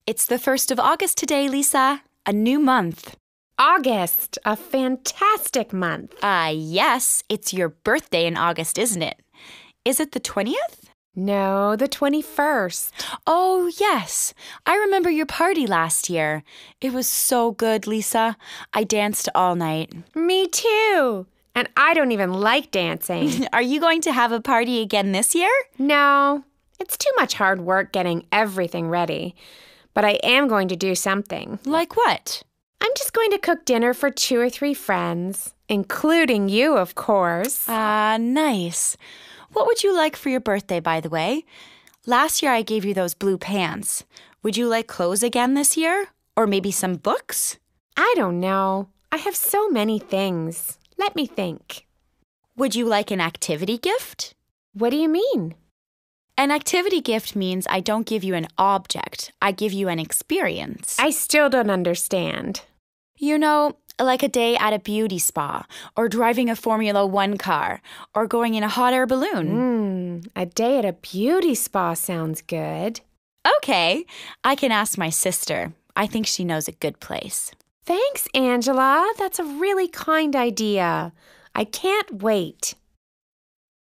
It's the 1st of August today, Lisa. A new month. August, a fantastic month. Yes, it's your birthday in August, isn't it? Is it the 20th? No, the 21st. Oh, yes. I remember your party last year. It was so good, Lisa. I danced all night. Me too. And I don't even like dancing. Are you going to have a party again this year? No, it's too much hard work getting everything ready. But I am going to do something. Like what? I'm just going to cook dinner for 2 or 3 friends, including you, of course. Nice. What would you like for your birthday, by the way? Last year I gave you those blue pants. Would you like clothes again this year? Or maybe some books? I don't know. I have so many things. Let me think. Would you like an activity gift? What do you mean? An activity gift means I don't give you an object. I give you an experience. I still don't understand. You know, like a day at a beauty spa, or driving a Formula One car, or going in a hot air balloon. A day at a beauty spa sounds good. Okay, I can ask my sister. I think she knows a good place. Thanks, Angela. That's a really kind idea. I can't wait.